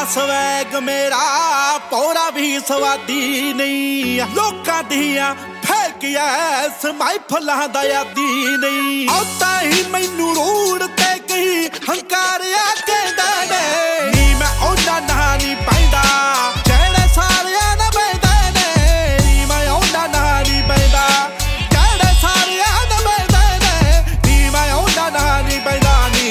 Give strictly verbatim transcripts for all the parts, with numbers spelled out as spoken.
swag मेरा पौरा भी स्वादी नहीं लोकां दियां फेकिया समाइफलां दा यादी नहीं औता ही मैनू रूड़ ते कही हंकारिया कहंदा ने नी मैं ओना ना नहीं पैंदा जेड़े सारियां ना पैंदे ने नी मैं ओना ना नहीं पैंदा जेड़े सारियां ना पैंदे ने नी मैं ओना ना नहीं पैंदा नी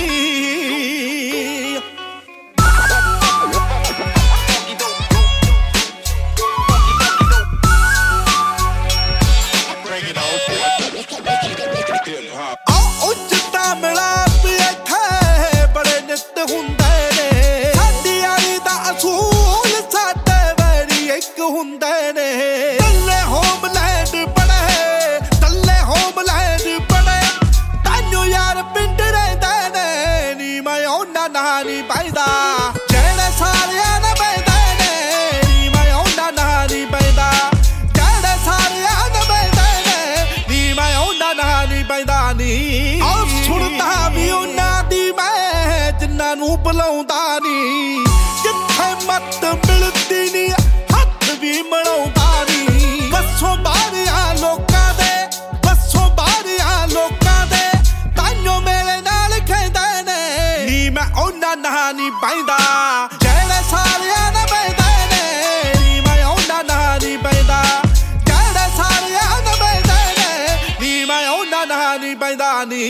नहीं पैदा जेड़े सारियां ना पैंदे ने नी मैं ओना ना नहीं पैंदा जेड़े सारियां ना पैंदे ने नी मैं ओना ना नहीं पैंदा नी और सुनदा भी ओना दी मैं जिन्ना नू बुलाउंदा नी जिथे मत मिलदी नी हथ भी मलाउंदा नी बसों बारियां लोकां दे बसों बारियां लोकां दे ताइयों मेरे नाल खेंदे ने नी मैं ओना ना नहीं पैंदा जेड़े सारियां ना पैंदे ने नी मैं ओना ना नहीं पैंदा जेड़े सारियां ना पैंदे ने नी मैं ओना ना नहीं पैंदा नी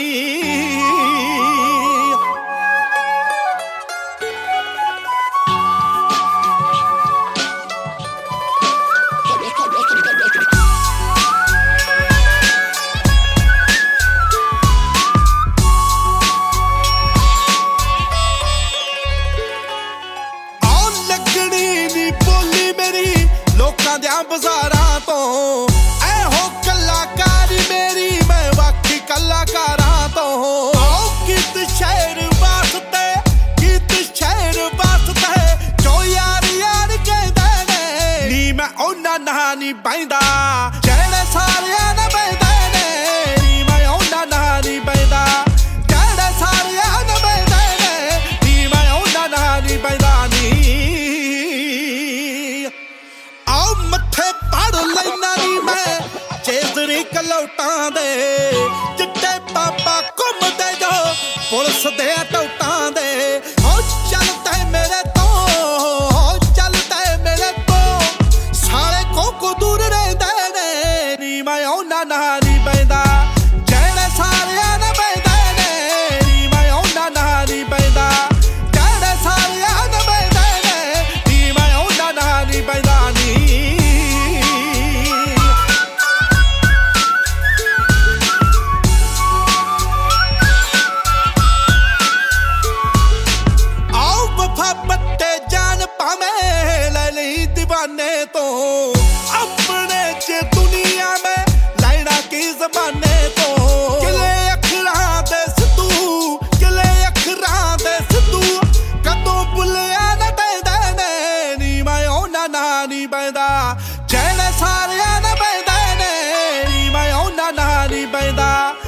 बाजारां तो ऐहो कलाकारी मेरी मैं बाकी कलाकारां तो गीत शहर वास्ते गीत शहर वास्ते जो यार यार कहदे ने नी मैं ओना ना नहीं पैंदा जेड़े सारियां ना पैंदे ने नी मैं ओना ना नहीं पैंदा जेड़े सारियां ना पैंदे ने नी मैं ओना ना नहीं पैंदा नी चेजरी कलौटां दे चिट्टे पापा घुमदे जो पुलिस दे टौटां दे हो चलते मेरे तो हो चलते मेरे तो सारे को को दूर रहिंदे ने नी मैं ओना ना नहीं पैंदा जेड़े सारियां ना पैंदे ने नी मैं ओना ना नहीं पैंदा जेड़े सारियां ना पैंदे ने नी मैं ओना ना नहीं पैंदा नी तो अपने च दुनिया में लैना की जमाने तो किले अखरां दे सिद्धू किले अखरां दे सिद्धू कदों भुलिया ना पैंदे ने नी मैं ओना ना नहीं पैंदा जेड़े सारियां ना पैंदे ने नी मैं ओना ना नहीं पैंदा